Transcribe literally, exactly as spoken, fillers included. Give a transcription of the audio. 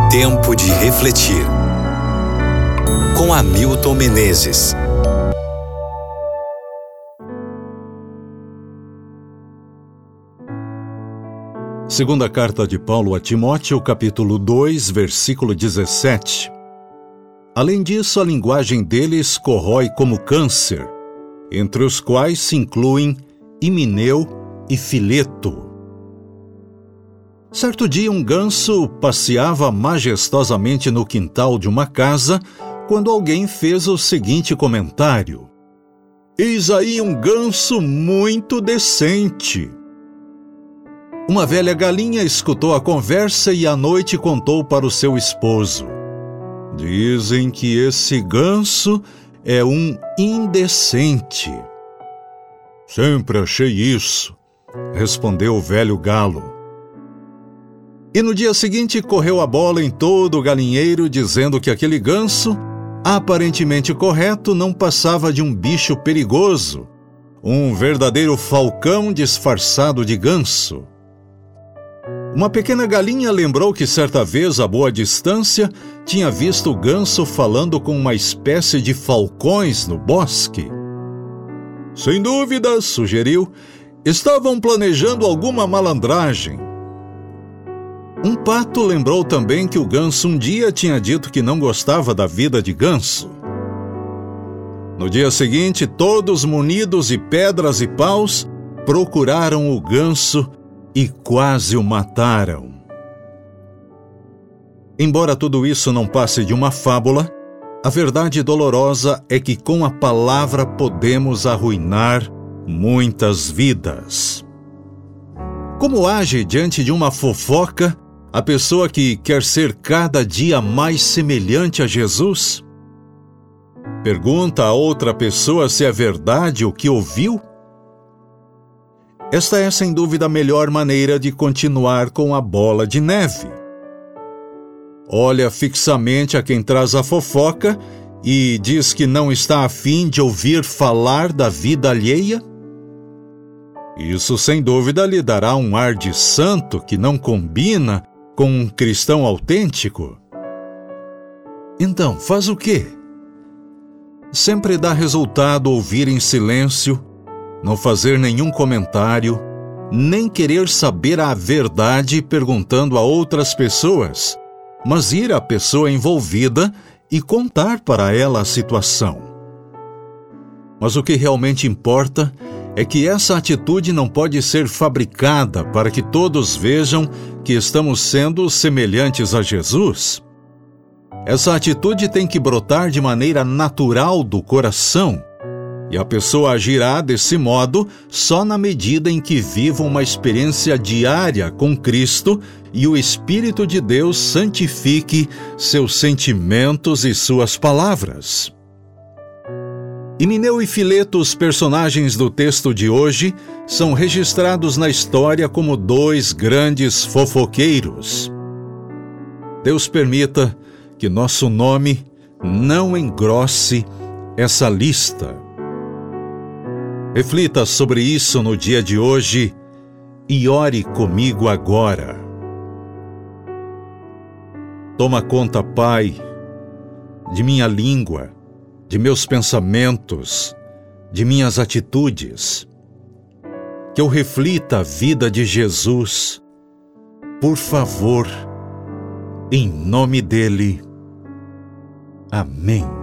Tempo de refletir. Com Hamilton Menezes. Segunda carta de Paulo a Timóteo, capítulo dois, versículo dezessete. Além disso, a linguagem deles corrói como câncer, entre os quais se incluem Himeneu e Fileto. Certo dia, um ganso passeava majestosamente no quintal de uma casa quando alguém fez o seguinte comentário: "Eis aí um ganso muito decente." Uma velha galinha escutou a conversa e à noite contou para o seu esposo: "Dizem que esse ganso é um indecente." "Sempre achei isso", respondeu o velho galo. E no dia seguinte correu a bola em todo o galinheiro dizendo que aquele ganso, aparentemente correto, não passava de um bicho perigoso, um verdadeiro falcão disfarçado de ganso. Uma pequena galinha lembrou que certa vez, a boa distância, tinha visto o ganso falando com uma espécie de falcões no bosque. "Sem dúvida", sugeriu, "estavam planejando alguma malandragem." Um pato lembrou também que o ganso um dia tinha dito que não gostava da vida de ganso. No dia seguinte, todos munidos de pedras e paus, procuraram o ganso e quase o mataram. Embora tudo isso não passe de uma fábula, a verdade dolorosa é que com a palavra podemos arruinar muitas vidas. Como age diante de uma fofoca a pessoa que quer ser cada dia mais semelhante a Jesus? Pergunta a outra pessoa se é verdade o que ouviu? Esta é, sem dúvida, a melhor maneira de continuar com a bola de neve. Olha fixamente a quem traz a fofoca e diz que não está a fim de ouvir falar da vida alheia? Isso, sem dúvida, lhe dará um ar de santo que não combina com um cristão autêntico. Então, faz o quê? Sempre dá resultado ouvir em silêncio, não fazer nenhum comentário, nem querer saber a verdade perguntando a outras pessoas, mas ir à pessoa envolvida e contar para ela a situação. Mas o que realmente importa é que essa atitude não pode ser fabricada para que todos vejam que estamos sendo semelhantes a Jesus. Essa atitude tem que brotar de maneira natural do coração, e a pessoa agirá desse modo só na medida em que viva uma experiência diária com Cristo e o Espírito de Deus santifique seus sentimentos e suas palavras. Himeneu e Fileto, os personagens do texto de hoje, são registrados na história como dois grandes fofoqueiros. Deus permita que nosso nome não engrosse essa lista. Reflita sobre isso no dia de hoje e ore comigo agora. Toma conta, Pai, de minha língua, de meus pensamentos, de minhas atitudes. Que eu reflita a vida de Jesus. Por favor, em nome dele. Amém.